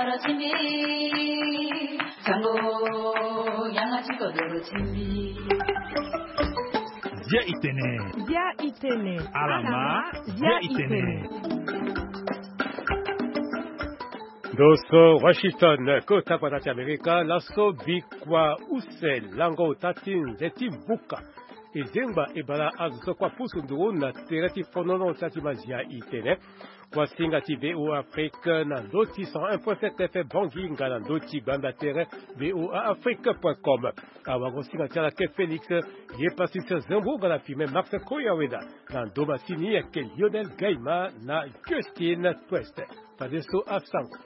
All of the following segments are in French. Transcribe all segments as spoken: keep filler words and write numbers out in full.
para chimbi Chango Yanga chico de chimbi Zia itene Zia itene Alama Zia itene Doso Washington Kota Patati Amerika Laso Bikwa Use Lango Tatin Zetim Buka Izemba Ebala Azuso Kwa Pusunduru Na Tereti Fonono Tatima Zia itene Kwa Singa V O Afrique Na Doti cent un point sept F M Bangui Ngala Doti Banda Terre V O A Afrique point com Awago Singa Tiala Ke Félix Ye Patrice Zambo Gala Fime Max Koyaweda Na Doma Sini Ke Lionel Gaima Na Justine Tweste Padeso Afsango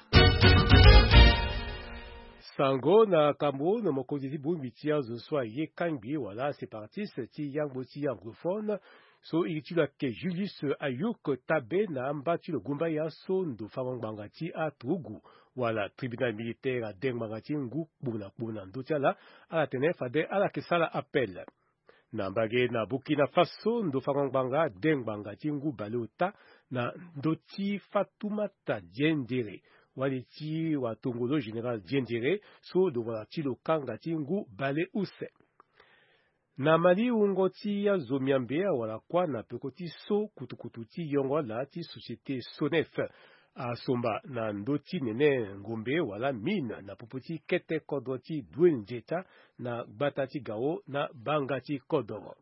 Sango na Kambo na mokonzi bumbitia zo swa ye kangbi wala séparatiste ti yang boti anglophone so ilitula ke Julius Ayuk tabe na ambati le gumba ya so ndo famangangati a Trugu wala tribunal militaire a dengmangati ngu buna buna ndotala ala tenefa de ala kesala appel na mbage na Burkina Faso ndo famanganga dengmangati ngu balota na ndoti Fatoumata Diendere waliti wa Tongolo General Diendere so do walati lo kanga tingu bale use na mali ungoti ya zomiambea wala kwa na pekoti so kutukututi yongo la ti société Sonef a somba na ndoti nene ngombe wala mine na popoti kete kodoti dwenjeta na batati gao na bangati kodoro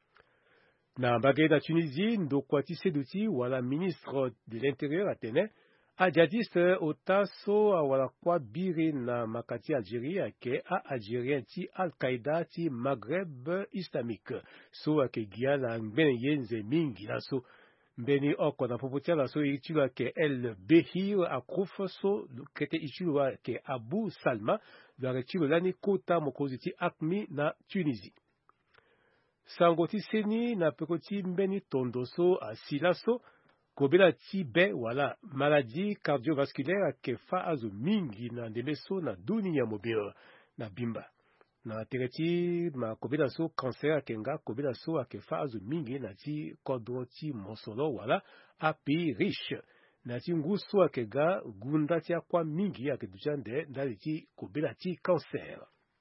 na bagay na Tunisie ndo kwati seduti wala ministre de l'intérieur atene a jadis otaso wala kwa biri na makati Algeria ke a Algerien ti Al-Qaeda ti Maghreb islamique so ake gia la mbene yenze mingi la so mbeni oko na popotia la so ichilwa ke El Behir Akrouf so kete ichilwa ke Abu Salma la ichilwa lani kota mokozi ti Akmi na Tunisie Sangoti seni na pekoti mbeni tondoso a silaso kobela ti be wala maladie cardiovasculaire ke fa azo mingi na ndemeso na dunia mobile na bimba na tereti ma kobela so cancer kenga kobela so ke fa azo mingi na ti kodro ti mosolo wala a pays riche na ti nguso ke ga gunda ti akwa mingi ake dujande ndali ti kobela ti cancer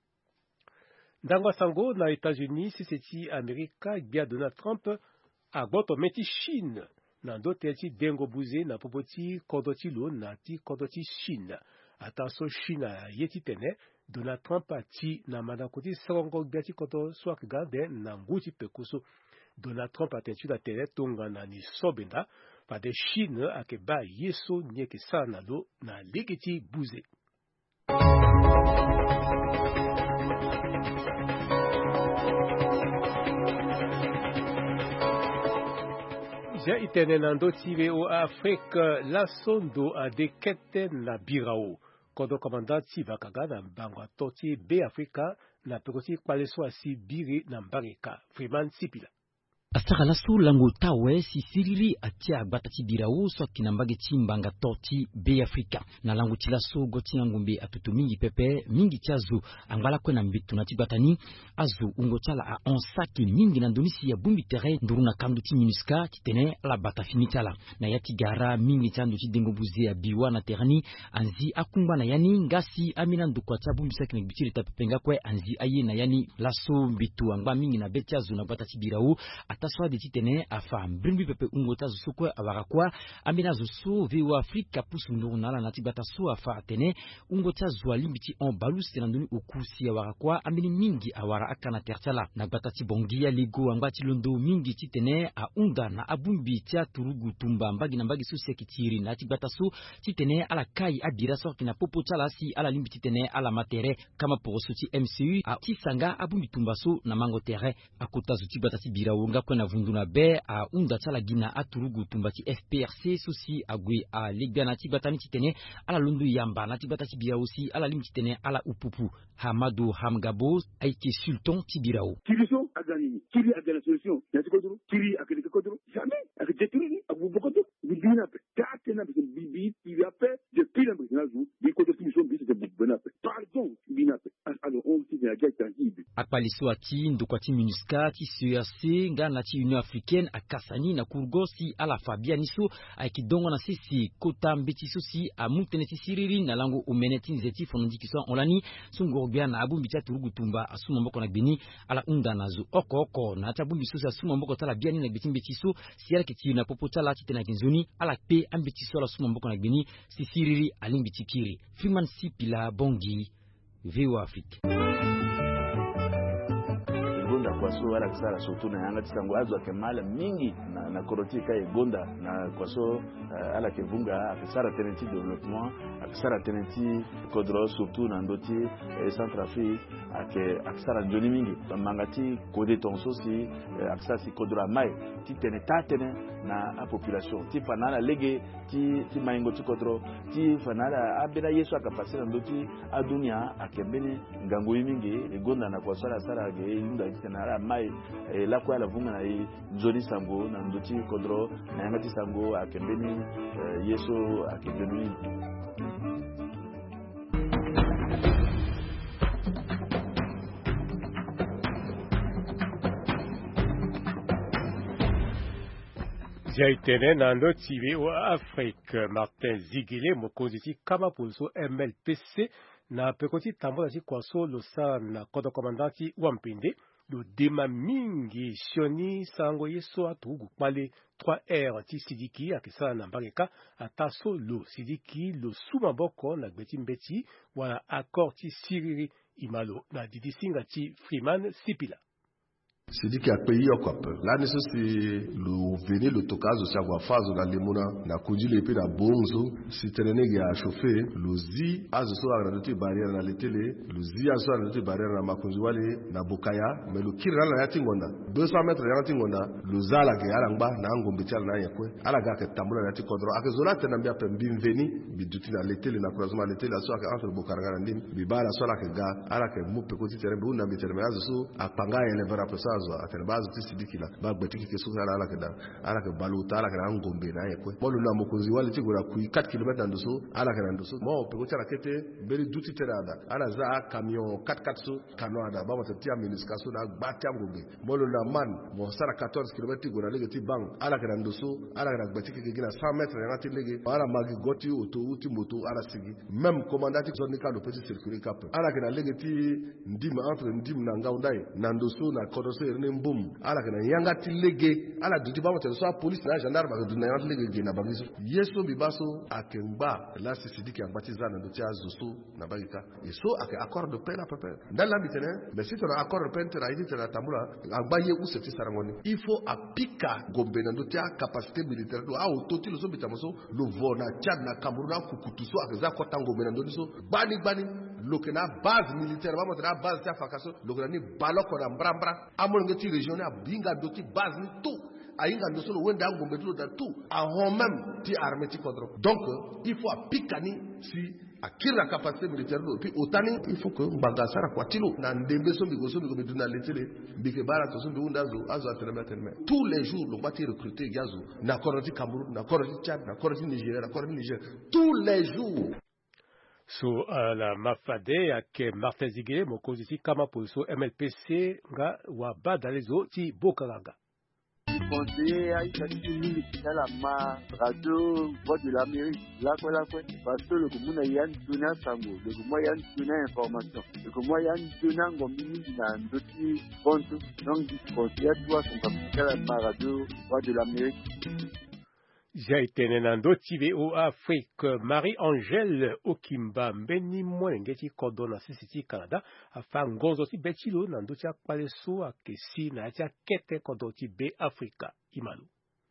Ndangwa sango na États-Unis si seti Amerika bia Donald Trump a goto meti Chine na ndote ti dengo buze na popoti kodoti lo na ti kodoti Chine ataso Chine yeti tene Donald Trump ati na manakoti songo bia ti kodo swak gade na nguti pekuso Donald Trump atentu la tele tonga na ni sobenda pa de Chine ake ba yeso nyeke sana lo na legeti buze Ja itene nando tive o Afrique la sondo a dekete na birao. Kodo komandati vakaga na bangwa toti be Afrika na pekoti kwaleso asi biri na mbareka. Freeman Sipila. Astara laso lango tawe si sirili atia batati birao so kinambage timbanga toti be Afrika na lango tilaso goti ngombe atutu mingi pepe mingi tiazu angala kwena mbitu na tibatani azu ungotala a onsaki mingi na ndonisi ya bumbi tere nduruna kanduti minuska titene la batafinitala na yati gara mingi tiandu ti dengo buze ya biwa na terani anzi akumba na yani ngasi amina ndukwa tia bumbi saki na bitiri tapepenga kwe anzi aye na yani laso mbitu angba mingi na betiazu na batati birao taswa de titene afa mbrimbi pepe ungota zusukwe abarakwa amina zusu viwa Afrika pusundu na la natibata so afa atene ungota zwalimbiti on balus tenanduni okusi abarakwa amini mingi awara akana tertala na batati bongia ligo ambati londo mingi titene a unda na abumbi tia turugu tumba mbagi na mbagi susi kitiri na tibata so titene ala kai abira sorti na popo chala si ala limbiti titene ala matere kama porosuti M C U a tisanga abumbi tumbaso na mango tere akota zuti batati bira wonga na vunduna be a unda tala gina aturugu tumbati F P R C susi agwe a ligana na tibatani titene ala lundu yamba na tibatati bia aussi ala lim titene ala upupu Hamadou Hamgabo aiki sultan tibirao Kiriso agani kiri agana solution ya tikodro kiri akene kodro jamais avec jeturi abu bokoto bibina pe tatena bibi tiape depuis la binazu bi kodo solution bi c'est de binape pardon binape alors on dit ya tangible akpaliswa ti ndokwa ti MINUSCA ti C E A C ngana ti Union Africaine akasani na kurgosi ala fabianiso aikidongo na sisi kota mbeti sosi amutene ti siriri na lango umene ti nzeti fonondi kiswa onlani sungorbia na abumbi ti turugu tumba asuma mboko na gbeni ala unda na zo oko oko na ta bumbi sosi asuma mboko tala biani na gbeti mbeti so siara kiti na popo tala ti tena kinzoni ala pe ambeti so la suma mboko na gbeni si siriri alimbi ti kiri Freeman Sipila Bongi V O A Afrique. Gonda kwa so wala kisara sotu na yanga tisango azo akemala mingi na na korotika e gonda na kwa so uh, ala kevunga akisara tenenti development akisara tenenti kodro surtout na ndoti e Centrafrique ake akisara joni mingi mangati kode tonso si uh, akisara si kodro mai ti tene tatene na a population ti fanala lege ti ti maingo ti kodro ti fanala abela yesu akapasira ndoti adunia akembeni ngango mingi e gonda na kwa sala sala ge yunda tenara mai e la kwa la vunga na i joni sango na ndoti kodro na yangati sango akembeni e, yeso akembeni Jaitene na ndoti V O A Afrique Martin Zigile mokonzi ti kama pulso M L P C na pekoti tambola ti kwaso losa na kodo komandati wampinde lo dema mingi sioni sango yeso atugu pale trois R ti sidiki akisala na mbangeka ataso lo sidiki lo suma boko na gbeti mbeti wala accord ti siriri imalo na didisinga ti Freeman Sipila. C'est dit qu'il y a pays au cap. Là, nous c'est le venir le tocage aussi avoir phase dans les mona na kuji le pays da bonzo si tenene ya chauffé le zi azo so na dote barrière na letele le zi azo na dote barrière na makunzi wale na bokaya mais le kira na yati ngonda deux cents mètres ya yati ngonda le zala ke ala ngba na ngombe tiala na yakwe ala ga ke tambula na yati kodro akezola tena mbia pe mbimveni biduti na letele na croisement letele aso ka entre bokaranga na ndim bibala so la ke ga ala ke mu pe koti tere bu na bitere mais azo so apanga ele vera pe azo atene bazo tisidiki la ba gbetiki ke suka ala ke da ala ke baluta ala ke ngombe na yakwe molu na mokunzi wale ti gora ku quatre kilomètres ndoso ala ke ndoso mo pe ko tara kete beri duti terada ala za camion quatre quatre so kanoada ba mata ti MINUSCA so na gbati ngombe molu na man mo sara quatorze kilomètres gora lege ti bang ala ke ndoso ala ke gbetiki ke gina cent mètres na ti lege ala magi goti auto uti moto ala sigi même commandant zone ka do petit circuler cap ala ke na lege ti ndim entre ndim na ngaundai na ndoso na kodoso erne mbum ala ke na yanga ti lege ala duti ba mata so police na gendarme ba du na yanga lege na bangiso yeso bibaso akemba la sisidiki ambatiza na ndotia zoso na bagika yeso ake accord de paix na pepe dans la mitene mais si tu as accord de paix tu as dit tu as tambula agbaye ou c'est sarangoni il faut apika gombe na ndotia capacité militaire do a ototi lo so bitamoso lo vona Tchad na Cameroun na kukutuso akeza kota ngombe na ndoniso bani bani lokena base militaire ba motra base ta fakaso lokena ni baloko na mbrambra amon ngeti région na binga doti base ni tout ainga ndoso wenda ngombe do da tout a hom même ti armée ti kodro donc il faut apikani si akira capacité militaire do puis otani il faut que mbangasara kwa tilo na ndembe so bigo so bigo biduna letele bike bara to so bi undazo azo atreme atreme tous les jours lo bati recruter gazo na koroti Cameroun na koroti Tchad na koroti Nigeria na koroti Niger tous les jours. So uh, la mafade ake Martin Zigile mokonzi ti kama poso M L P C nga wa badalezo ti bokalanga. Conseiller à Italie, la ma radio voix de l'Amérique, là quoi là quoi, parce que le commun a yann donné sango, le commun yann donné information, le commun yann donné ngomini na ndoti bonto, donc conseiller toi son capital la ma radio voix de l'Amérique. Jaitene na ndoti V O A Afrique Marie-Angèle Okimba mbeni mwengeti kodona sisiti Canada afa ngonzo ti betilo na ndoti akpaleso akesi na ati akete kodoti be Afrika imalu.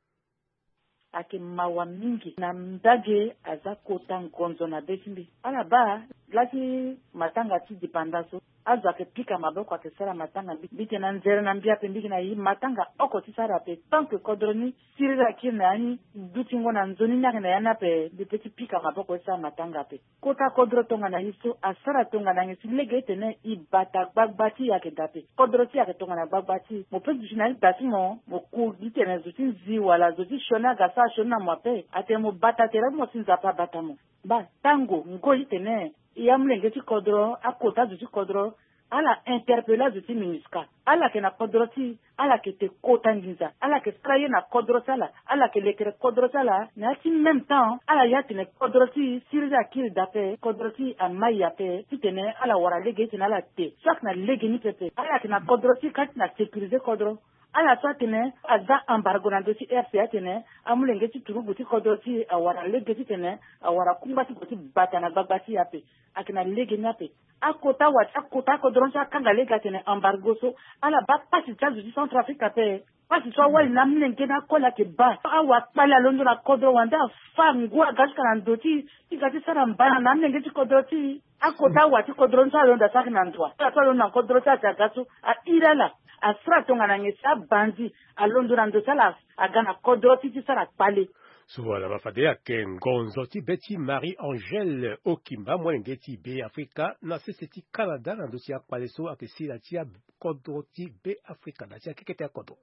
Ake mawa mingi na mdage aza kota ngonzo na betimbi. Ala ba, lati matanga ti dipandaso. Azo ake pika maboko ake sara matanga bite na nzere na mbia pembiki na hii matanga oko ti sara pe tanke kodroni sirira kiri na yani duti ngo na nzoni nyake na yana pe bipeti pika maboko sara matanga pe kota kodro tonga na hiso asara tonga na ngesi lege tene ibata gbagbati yake dape kodro ti yake tonga na gbagbati mo pe duti na dati mo mo ku bite na zuti zi wala zuti shona gasa shona mwape ate mo bata tere mo sinza pa bata mo ba tango ngo itene ya mlenge ti kodro akota duti kodro ala interpella zuti MINUSCA ala ke na kodroti ala ke te kotangiza ala ke traye na kodrosala ala ke lekere kodrosala na si même temps ala yati ne kodroti sirja kil dape kodroti amaya pe titene ala wara lege tina ala te sak na lege ni pepe ala ke na kodroti kat na sécuriser kodro ala so tene aza embargo na dosi R C A tene amulenge ti turubu ti kodroti awara lege titene awara kumbati boti batana babati yape akina lege nyape akota wat akota kodron sa kanga lega tene embargo so ala ba pasi tsazu di Centrafrique pe pasi so wali na mnenge na kola ke ba awa pala londo na kodro wanda fangwa gashka na ndoti tikati sara mbana na mnenge ti kodroti akota wat kodron sa londa sakina ntwa so londa kodro sa tagasu a irala asra tonga na ngesa bandi alondo na ndosala agana kodroti ti sara pale. So voilà, ma fadea ken gonzo ti beti Marie-Angèle Okimba mwengeti be Afrika na seseti Canada na dosia kwaleso akesi la tia kodro ti be Afrika na tia kekete kodro.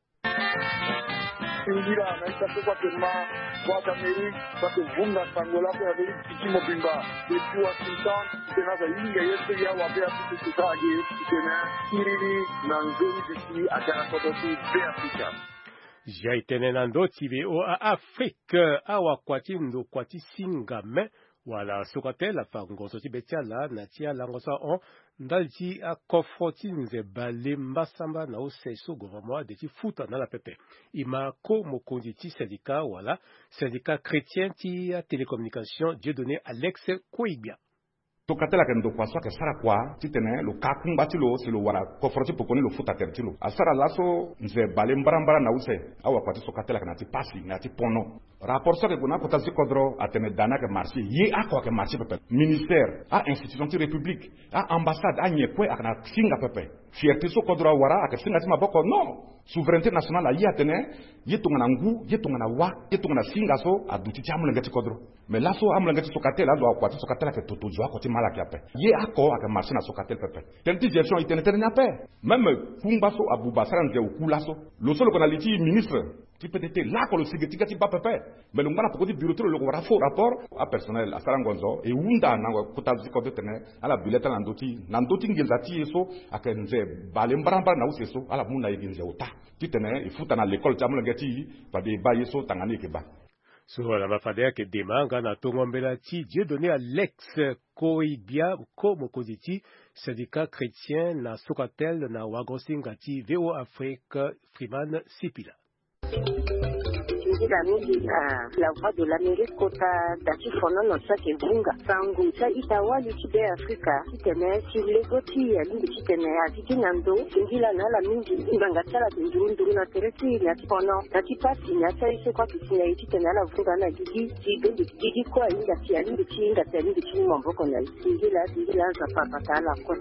Indira na itapo kwa kema kwa Kameri kwa kuvunga sangola kwa vile kichimo bimba depuis Washington tena za inga yetu ya wabea tutukage tena kiriri na nzuri diki agara kodro ti be Afrika. Jaitene nando tibe o a Afrique awa kwati ndo kwati singame wala sokate la fangoso tibetia la na tia langosa on ndalti a kofoti nze bale mbasamba na o seso gouvernement de ti futa na la pepe ima ko mokondi ti syndicat wala syndicat chrétien ti télécommunication Dieudonné Alex Koibia. Tokatela ke ndo kwaswa ke sara kwa titene lo kakumba tilo silo wara kofroti pokoni lo futa tertilo asara laso nze bale mbarambara na use awa kwati sokatela kana ti pasi na ti pono rapport so ke kuna kota si kodro atene dana ke marché ye akwa ke marché pepe ministère a institution ti république a ambassade a nyekwe akana singa pepe fierté so kodro wara aka singa ti maboko no souveraineté nationale a ye atene ye tongana ngu ye tongana wa ye tongana singa so aduti ti amulenge ti kodro mais laso amulenge ti sokatela lo akwati sokatela ke toto jo akoti la kiape ye ako aka marché na sokatel pepe tenti gestion itene tene nyape même kumbaso abubasara nze okulaso lo solo kona liti ministre ti peut-être là ko lo sigetika ti ba pepe mais lo ngana pokoti bureau lo wara faux rapport a personnel asara ngonzo e unda na ko tazi ko tene ala bileta na ndoti na ndoti ngenzati eso aka nze bale mbaramba na useso ala muna yeginze ota ti tene ifuta na l'école tamulo ngati ba de ba yeso tangani ke ba. So la mafadea ke demanga na tongombela ti Dieudonné Alex Koibia ko mokoziti syndicat chrétien na sokatel na wagosinga ti V O Afrique Freeman Sipila. La mingi la voix de l'Amérique kota dati fono no sa ke bunga sangu sa itawa li tibe Afrika tene si legoti ya lingi tene ya tikinando ingila na la mingi nganga tsala ndurunduru na tereti na fono dati pasi na sa ise kwa tisina iti tene la vunga na gigi gigi gigi kwa inga si ya lingi tinga tene lingi tinga mboko na ingila ingila za papa tala kwa.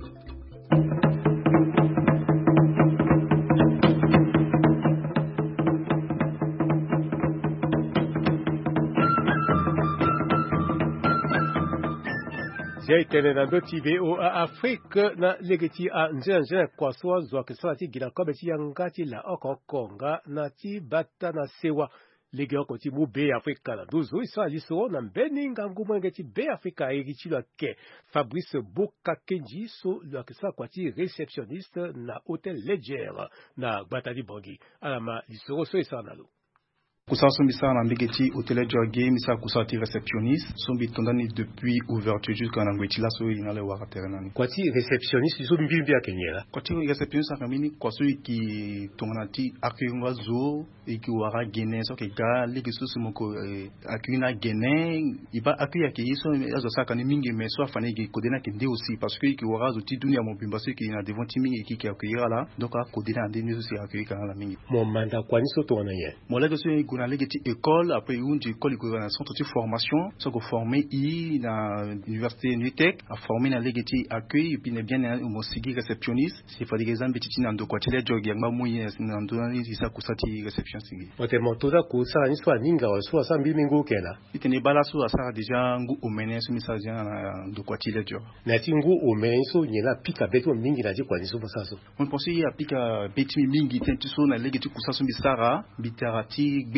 Jaitene nando tibe o a Afrique na legeti a nje nje kwa soa zwa ke sa ti gila ko beti yangati la okokonga na ti bata na sewa lege oko ti mu be Afrika na dozo isa liso na mbeni ngangu mwengeti be Afrika egiti lo ke Fabrice Bokakenji so lo ke sa kwa ti réceptionniste na Hôtel Ledger na Batali Bongi alama liso so isa nalo. Kusa sombi sa na mbegeti hôtel Jogi misa kusa ti réceptionniste sombi tondani depuis ouverture jusqu'à ngweti la so ina le waka terenani kwati réceptionniste so mbi mbi akenyela kwati réceptionniste akamini kwaso ki tongana ti akuyunga zo iki wara Guinée so ke ga leki so simoko akuyina Guinée iba akuya ke yiso azo saka ni mingi mais so afane ki kodena ke ndi aussi parce que ki wara zo ti dunia mo bimba so ki na devant ti mingi ki ki akuyira la donc a kodena ndi ni so si akuyika la mingi mo manda kwani so to wana ye mo leki so kuna leki école après une école qui a un centre de formation so ko formé i na université Nutec a formé na leki accueil et puis ne bien mo sigi réceptionniste c'est fa des exemple petit na ndo kwa tele jogi ngba muyi na ndo ni isa kusati réception sigi otemo toda kusa ni so ninga wa so sa mbi mingo kela itene bala so sa déjà ngu omene so message na ndo kwa tele jogi na ti ngu omene so nyela pika beto mingi na di kwa ni so ça so on pensait applique beti mingi tenti so na leki kusa so misara bitarati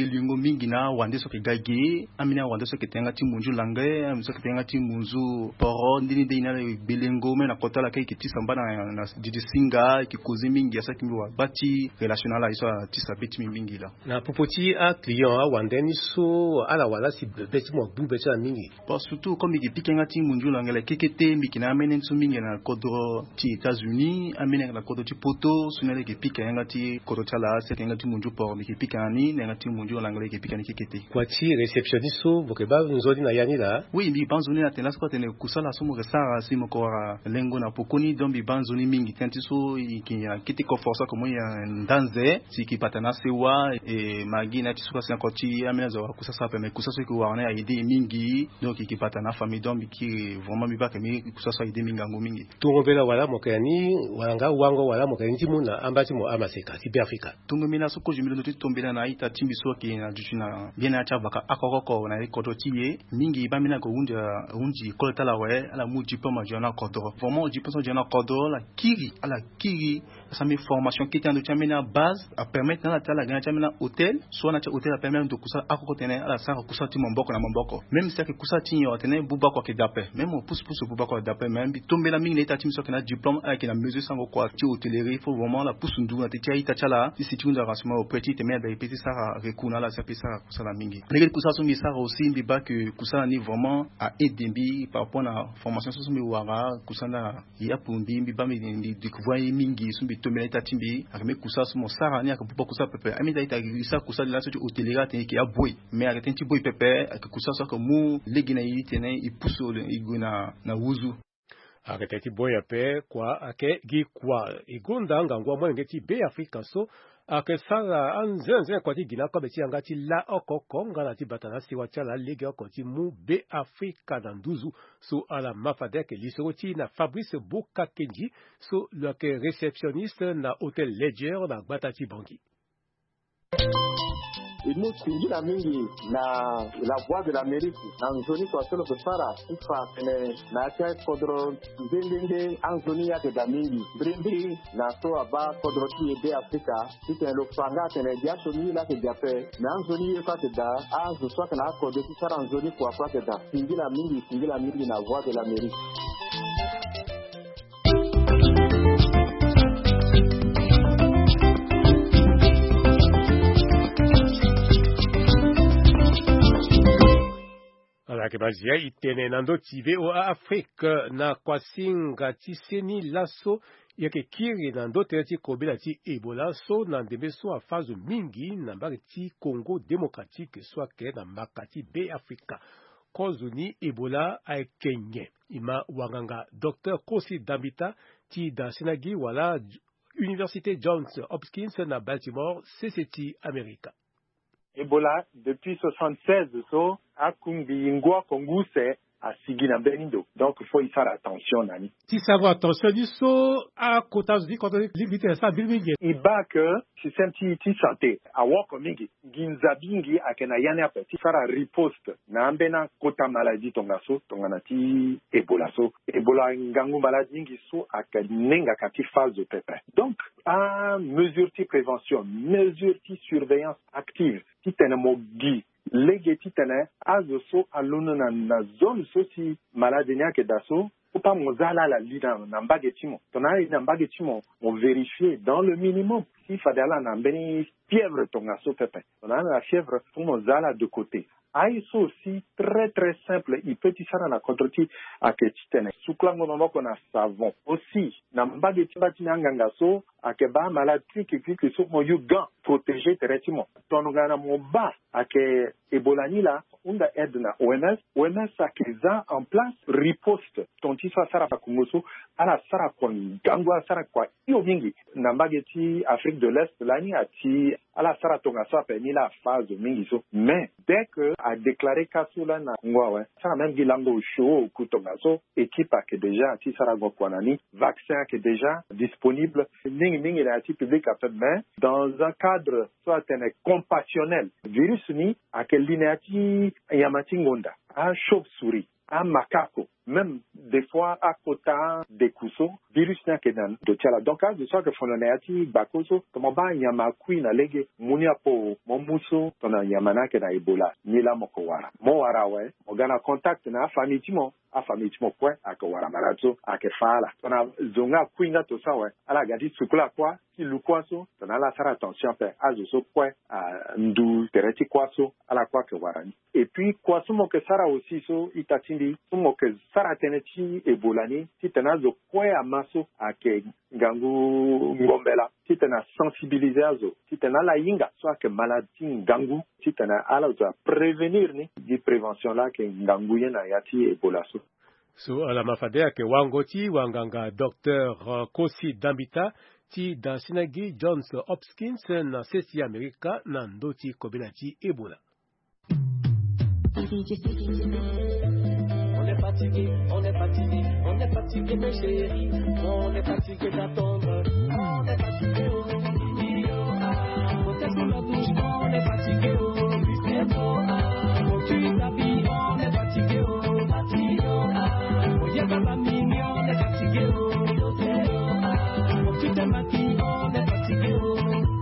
belingo mingi na wande so ke gage amina wande so ke tenga ti munju langue am so ke tenga ti munju poro ndini de ina belingo me na kotala ke ki tisamba na na didi singa ki kozi mingi asa ki wa bati relationnel iso ti sabiti mingi la na popoti a client a wande ni so ala wala si beti mo bu beti a mingi pas surtout comme ki pikenga ti munju langue la kekete mi kina amene nsu mingi na kodro ti États-Unis amene na kodro ti poto sunele ki pikenga ti kodro tala se kenga ti munju poro mi ki pikani na ti munju langue ki pikani kekete kwa ti réceptionniste so bokeba nzodi na yani la oui mi banzoni na tenas ko tene kusala so mo resara si mo ko lengo na pokoni dombi banzoni mingi tenti so ki ya kiti ko força comme ya ndanze si ki patana sewa e magi na ti so ka ko ti amena zo kusasa pe me kusasa ko wa na ide mingi donc ki patana famille dombi ki vraiment mi ba ke mi kusasa ide mingi ngo mingi tungo bela wala mo kani wanga wango wala mo kani ti muna ambati mo amaseka ti Afrika tungo mina so ko jumilo no tombela na ita timbi so ki na juchina bien acha baka akoko na ikoto tiye mingi ba mina ko unja unji ko tala we ala muji pa ma jona kodo vraiment ji pense jona kodo la kiri ala kiri ça me formation qui tient de chamina base à permettre na tala gana chamina hôtel soit na hôtel a permettre de kusa akoko tene ala sa kusa ti momboko na momboko même si que kusa ti yo tene buba ko ke dape même on pousse pousse buba ko dape même bi tombela mingi na timbi so que na diplôme avec la mesure sango quoi ti hôtellerie faut vraiment la pousse ndu na ti ita chala si si tu nda rasma au petit te mais da petit ça rekuna la ça pesa kusa la mingi les kusa so mi ça aussi mbi ba que kusa ni vraiment à aider par rapport à formation so mi wara kusa na ya pundi mbi ba mi découvrir mingi so mbi tomela ita timbi akame kusa so mo sara ni akapupa kusa pepe ami da ita kusa kusa la so tu hôtellerie te ki ya boy mais avec un petit boy pepe ak kusa so ko mu legina yi tene i puso iguna na wuzu akatati boya pe kwa ake gi kwa igunda ngangwa mo ngeti be Afrika so ake sala anzenze kwa ti gina kwa beti angati la okoko ngana ti batana siwa chala lege okoti mu be Afrika na nduzu so ala mafade ke lisoti na Fabrice Bokakenji so le ke réceptionniste na Hotel Ledger na Batati Bangi. Inu singira mingi na la voix de l'Amérique anzoni kwa solo kusara ifa tene na cha kodro ndenge anzoni ya da mingi brindi na so aba kodro ti de Afrika tite lo fanga tene dia so ni la ke jape na anzoni kwa te da azu so kana kodro ti sara anzoni kwa kwa te da singira mingi singira mingi na voix de l'Amérique. Ala ke bazia itene nando tive o Afrika na kwasinga tiseni laso yake kiri nando tereti kobela ti Ebola so na ndembe so a phase mingi na mbari ti Congo démocratique so ke na makati be Afrika kozuni Ebola a kenye ima wanganga Docteur Kosi Dambita ti da Senagi wala Université Johns Hopkins na Baltimore C C T America. Ebola depuis soixante-seize so akumbi ingwa konguse asigi na benindo donc il faut y faire attention nani ti savoir attention du so a kota di kota limite sa bilmingi i ba que système ti ti santé a woko mingi ginza bingi akena yani apa ti fara riposte na ambena kota maladie tonga so tonga na ti Ebola so Ebola ngangu maladie ngi so akenenga kati phase de pepe donc a mesure ti prévention mesure ti surveillance active ti tene mogi lege ti tene azo so alunu na, na zone so si malade nya ke daso ou pas mozala la lida na mbage timo tona na mbage timo on vérifier dans le minimum si fadala na mbeni fièvre tonga so pepe tona la fièvre pour mozala de côté aiso aussi très très simple il peut y faire na contrôle à que titene suklango maboko na savon aussi na mbage tibati na nganga so akeba malade qui qui qui so mo yuga protéger traitement tonga na mo ba ake Ebola ni la unda aide na O M S O M S akiza en place riposte tonti sa sara pa kungoso ala sara kwa gangwa sara kwa iyo mingi na mbage ti Afrique de l'Est lani ati ala sara tonga so pe ni la phase mingi so mais dès que a déclaré kasula na ngwa ouais ça même gilango show ku tonga so équipe que déjà ati sara go kwanani vaccin qui est déjà disponible mingi mingi la ati public a fait mais dans un cadre soit un compassionnel virus ni a quel linéati yamati ngonda a chauve-souris a macaco même des fois à kota de kuso virus na kenan do chala donc à de ça que fona neati bakoso comme ba nyama kui na lege munia po momuso tona nyama na ke na ebola ni la moko wara mo wara we mo gana contact na famille timo a famille timo point akawara marazo akefala tona zonga kui na to sawe ala gadi sukula kwa ki lukwaso tona la faire attention pe azo so point a ndu tereti kwaso ala kwa ke wara et puis kwaso mo ke sara aussi so itatindi mo ke sara teneti ebola ni titana zo point amaso ake ngangu ngombela titana sensibiliser azo titana la yinga soit que maladie ngangu titana ala za prévenir ni di prévention la ke ngangu yena yati ebola so so ala mafadea ke wangoti wanganga docteur uh, Kosi Dambita ti da Sinagi Johns Hopkins na sesi Amerika na ndoti kobelati ebola. On est fatigué, on est fatigué, on est fatigué mes chéris, on est fatigué d'attendre, on est fatigué au peut-être la douche, on est fatigué au c'est beau, quand tu t'habilles, on est fatigué au fatigué au y'a pas ma mini, on est fatigué au quand tu te maquilles, on est fatigué au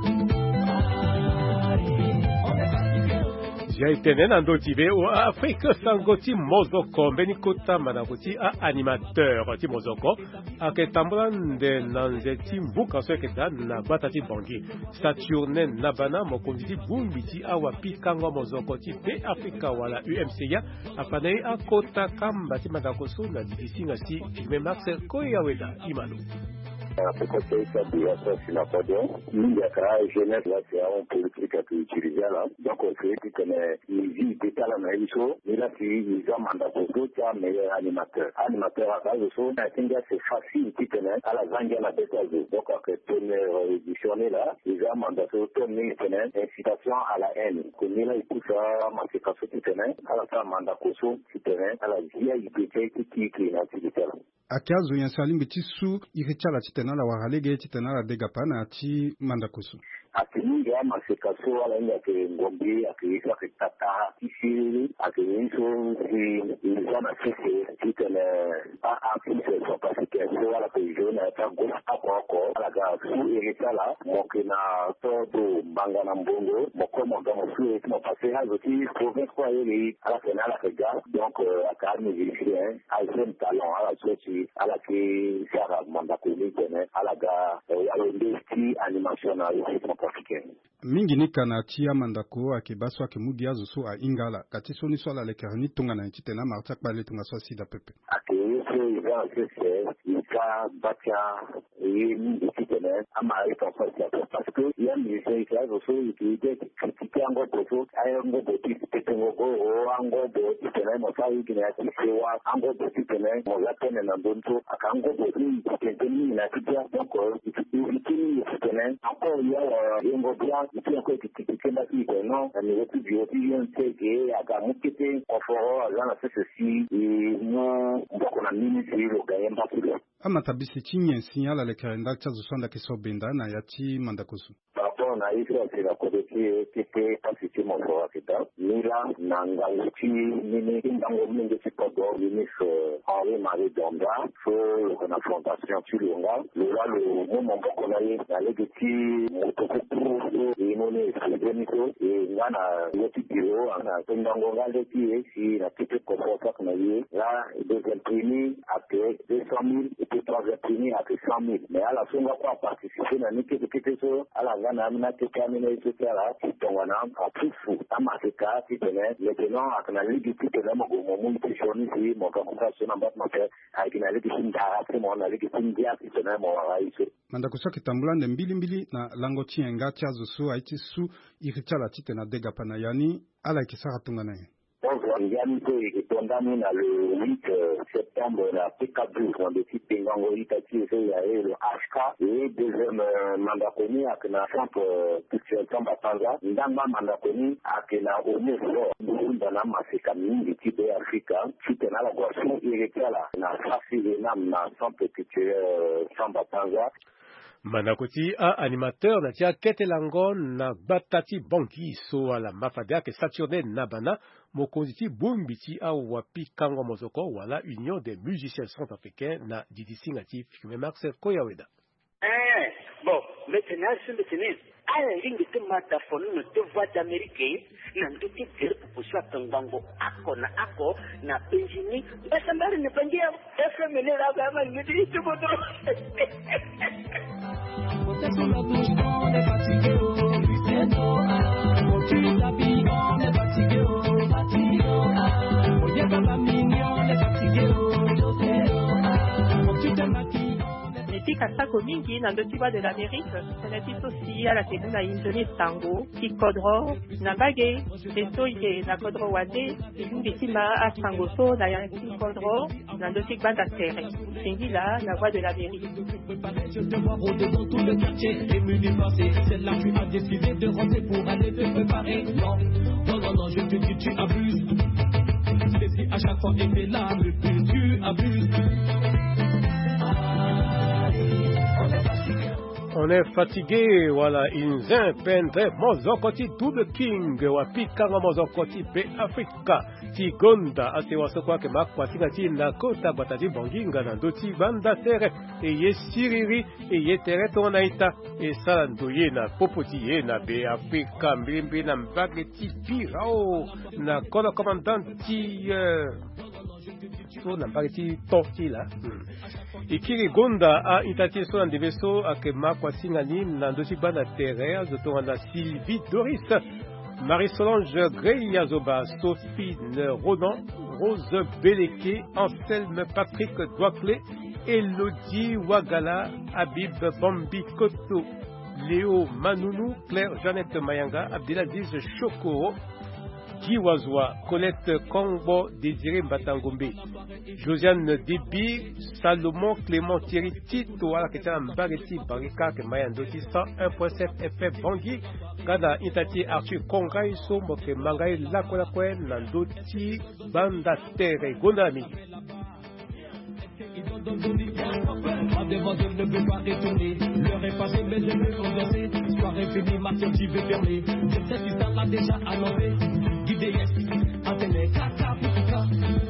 Jaitene na ndotibe o Afrique sangoti mozoko benikota manakoti a animateur ti mozoko aketambulande nanzeti mbuka swekeda na batati bangi Saturne nabana mokonditi bumbiti awa pikango mozoko ti pe Afrika wala U M C ya apanei akota kamba ti madakoso na divisinga si filme Max Koyaweda imano. Peut-être ça doit être sur la podium. Nous, il y a quand jeunesse là, c'est un politique à utiliser là. Donc, on fait que les vies d'état là, mais ils sont, mais là, ils ont mandat pour d'autres, ça, meilleur animateur. Animateur à base de ça, I think c'est facile, qui tenait à la zangue à la bêta. Donc, après, tourner, éditionner là, ils ont mandat pour tourner, tenait, incitation à la haine. Comme là, il pousse à massification, qui tenait, à la fin, mandat pour ça, qui tenait, à la vieille bêta, qui est là, qui est là. Akazo yansali mbiti su irichala titena la wahalege titena la degapana ti mandakusu. Akininga masekaso ala inga ke ngombe akisa ke tata isiri akinso si izana sisi titene a akise so pasike so ala ke jona ta go akoko ala ga su irichala mokina todo bangana mbongo mokomo ga mosu etmo pase hazo ti province kwa yeli ala kenala ke ga donc akarni viricien alzen talent ala sochi ala ke sara mandakuni tene ala ga ala industrie animation na mingi ni kana tia mandako akibaswa kemugi azo so a ingala kati so ni so la lekerni tunga na titena marta kbale tunga so sida pepe akese iva sese ika bacha e ni titena ama ika fasa parce que ya mi se ika azo so ikide kritika ngo poso ayongo boti titengo go ango boti titena mo sa ikine ati sewa ango boti titena mo la tene na donto akango boti titena na titia donc ikini titena encore ya yengo bia itia ko tikikenda iko no ni wetu bio bio ntege aga mukete oforo ala sese si no ndoko na mini siro gayemba kule ama tabisi chinye sinyala le kalenda chazo sonda kisobenda na yati mandakusu rapport na hizo sira kodeki tete pasiti mofo akita mila nanga uchi nini ndango mlinge sipodo ministre Henri Marie Donda so na fondation Tulunga le là le moment qu'on a eu la legiti motoko imone sibeniko e ngana yoti biro ana tendango ngale tie si na tete komposa kuna ye la deuxième prix après deux cent mille et puis troisième prix après cent mille mais à la fin on va participer na niki kete so ala ngana amina tekamina itokala tongwana apufu amaseka titene maintenant akana ligi titene mo mo mo tishoni si mo ka kusa na bat mafe akina ligi tinda mo na ligi tindia titene mo raiso mandakusa kitambulande mbili mbili na lango chienga chazo so aiti su irichala titena degapana yani ala kisara tunga naye. Donc, il y a une chose qui tombe dans le huit septembre, la P K douze, on décide de Pengango Itati, il y a le H K, et deuxième mandat connu, avec la chambre culturelle Tambatanga, Ndamba mandat connu, avec la Omer Fort, nous, dans la Massekami, du type Africa, qui est dans la boisson, il était là, la Fafi, la chambre culturelle Tambatanga. Manakoti a animateur na tia kete langon na batati banki so ala mafada ke Saturne nabana mokonzi bumbiti au wapi kango mozoko wala Union des musiciens centrafricains na didisingati Fume Max Koyaweda. Eh, bon, maintenant c'est maintenant. ala ringi te mata fonu no te voix d'Amérique na ndoti dire pour soit tangango ako na ako na penjini basa mbari ne pangia efe mene la gama ni te te bodo Sur la douche, on est fatigué, c'est trop hard. Quand tu t'habilles, on est fatigué, fatigué, hard. On y est pas la mignon, on est fatigué, c'est trop hard. Quand tu te maquilles, Tika sako mingi na ndotiba de l'Amérique, senatis aussi à la segunda indoni tango, ki kodro, na bage, esto ike na kodro wade, ilungi tima a tango so, na yanki kodro, na ndotik banda terre. Singi la, la voix de l'Amérique. Je te vois rôder dans tout le quartier, ému du passé. Celle-là, tu as décidé de rentrer pour aller te préparer. Non, non, non, non, je te dis, tu abuses. C'est si à chaque fois, t'es là, le plus tu abuses. On est fatigué, voilà, inzin, pendre, mozokoti, double king, wapikanga mozokoti, be Afrika, ti gonda, ate wasokwa ke makwa, tingati na kota, batati bonginga, na doti banda tere, e ye siriri, e ye tere tonaita, e salando ye na popoti ye na be Afrika, mbimbi na mbageti pirao, na kola komandanti, euh, so na mbageti torti la, hmm. Ikiri gonda a intati so andeveso akema kwa singani na ndosi banda terre zoto na Sylvie Doris Marie-Solange Grey Azoba Sophie Ronan Rose Beleke Anselme Patrick Douaclé Elodie Wagala Habib Bambi Koto Léo Manounou Claire Jeannette Mayanga Abdelaziz Chokoro Guy Wazwa, Colette Kongbo, Désiré Batangombe, Josiane Déby, Salomon Clément Thierry Tito, Alaketan Mbageti Barika, Mayandoti cent un point sept F F Bangui, Gada Intati Archie Kongai, Somboke Mangai Lakolakwe, Nandoti, Banda Terre, Gondami. Devant je ne peux pas retourner. L'heure est passée, mais je veux endosser. Soirée finie, marché, j'y vais fermer. Je sais que ça l'a déjà annoncé. Guidé, yes, antenne, kaka, puka.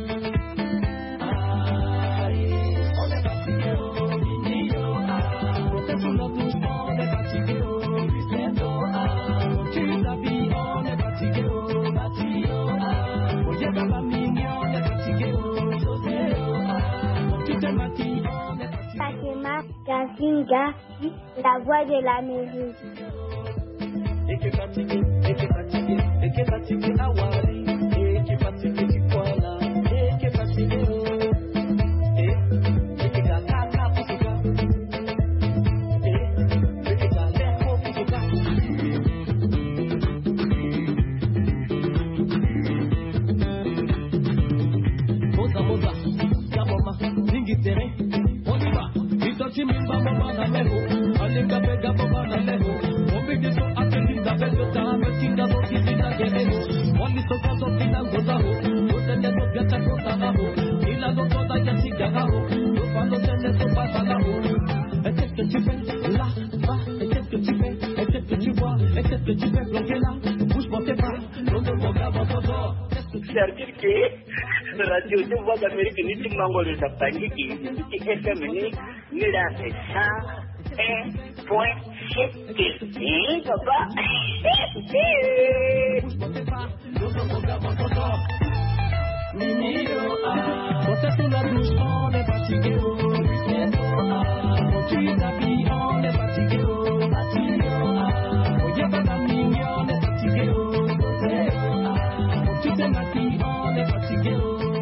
Aïe, on est fatigué, oh, mignon, ah. Protège sur notre touche, on est fatigué, oh, c'est trop, ah. Tu t'habilles, on est fatigué, oh, fatigué, ah. Oh, y'a pas ma mignon, on est fatigué, oh, c'est trop, ah. Tu te maquilles, on est fatigué. Fatima Kazinga, la voix de l'Amérique. Et que fatigué, et que fatigué, et que fatigué, Awali, et que fatigué, Tikwala, et que fatigué, et et que Kaka, Pusuka, et et que Leko, Pusuka. Moza, Moza, Yaboma, Zingitere, on y va, Itochi Mimba, Mama, Namero, Alinga, Bega, Mama, Namero, Obidi, so Akeli, Nabelo, Tama, Tinga, Moki, Guerrero, Wally, so Kato, Tina, Gozaho, Oteneto, Biata, Kotanaho, Ilano, Toda, Yasigaraho, Lopano, Teneto, Pasanaho. Et qu'est-ce que tu fais là, va, et qu'est-ce que tu fais, et qu'est-ce que tu vois, et qu'est-ce que tu fais planquer là, bouge-moi tes pas, l'on ne m'en garde pas fort. C'est-à-dire que radio de voix d'Amérique ni ti mango le tapani ki ti F M ni ni la c'est cent un point sept. Eh papa. Mimio ah, quand t'es sous la douche on est fatigué, c'est trop ah. Quand tu t'habilles on est fatigué, fatigué ah. Oh y'a pas d'amignon on est fatigué, c'est trop ah. Quand tu te maquilles on est fatigué.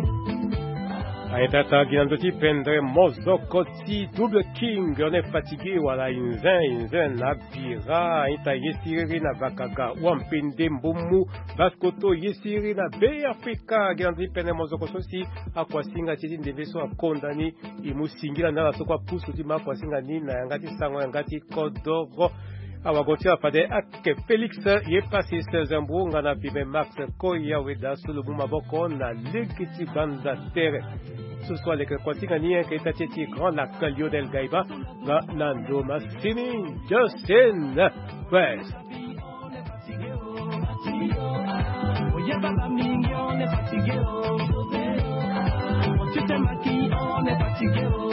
Aitata Ginandoti Pendre Mozokoti Double King, on est fatigué, voilà, Inzin, Inzin, Nabira, Aita Yesiri na Bakaga, Wampinde Mbumu, Baskoto Yesiri na Bay Africa, Ginandoti Pendre Mozokoto si, Aquasinga Chidin de Veso a condamné, Imusingira na Sokwa Pusu Tima Aquasinga Nina, Yangati Sango, Yangati Kodoro. Awagotia pade ak Félix ye passé Zembo ngana pibe Max Koya weda sulu maboko na legiti banda terre. Ce soit les Kwatingani qui est tati grand lac Lionel Gaiba ga Nando Massini Justin West. Y'a pas la mignon, on est fatigué, oh. Tu te maquilles, on est fatigué, oh.